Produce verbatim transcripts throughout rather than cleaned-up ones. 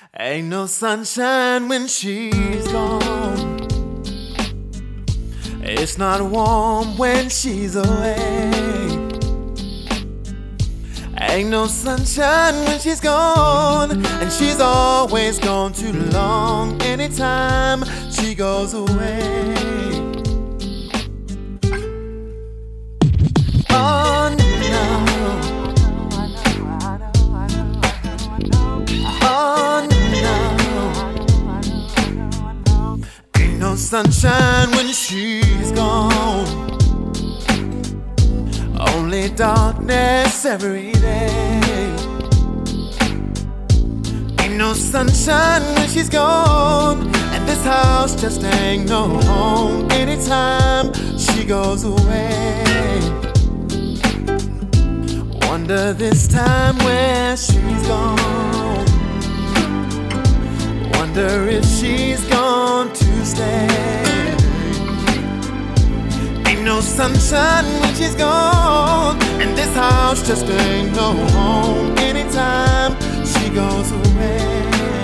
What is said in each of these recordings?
Ain't no sunshine when she's gone. It's not warm when she's away. Ain't no sunshine when she's gone, and she's always gone too long anytime she goes away. Oh no, oh no, ain't no sunshine when she's gone. Only darkness every day. Ain't no sunshine when she's gone, and this house just ain't no home anytime she goes away. Wonder this time where she's gone. Wonder if she's gone to stay. Ain't no sunshine when she's gone, and this house just ain't no home anytime she goes away.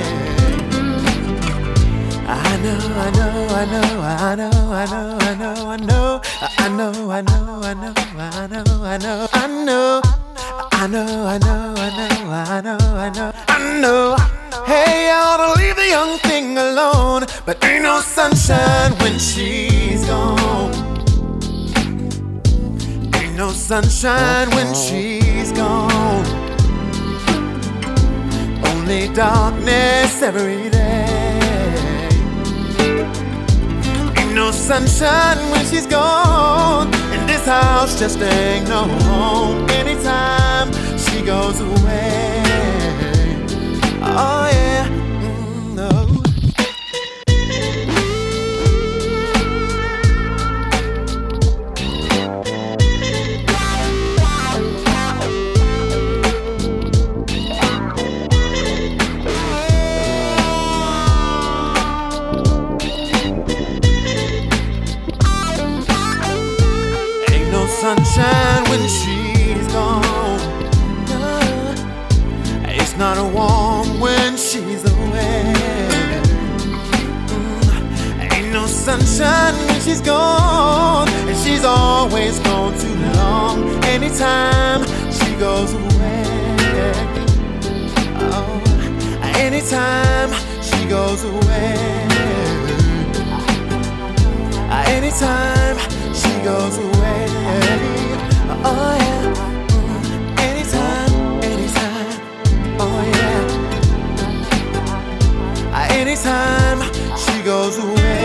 I know, I know, I know, I know, I know, I know, I know, I know, I know, I know, I know, I know, I know, I know, I know, I know, I know, I know, I know. Hey, I ought to leave the young thing alone, but ain't no sunshine when she's gone. No sunshine when she's gone. Only darkness every day. Ain't no sunshine when she's gone, and this house just ain't no home anytime she goes away. Oh yeah, mm, no. Sunshine when she's gone. It's not warm when she's away. Mm. Ain't no sunshine when she's gone, and she's always gone too long anytime she goes away. Oh, anytime she goes away. Anytime she goes away. Oh yeah, mm, anytime, anytime, oh yeah. Anytime she goes away.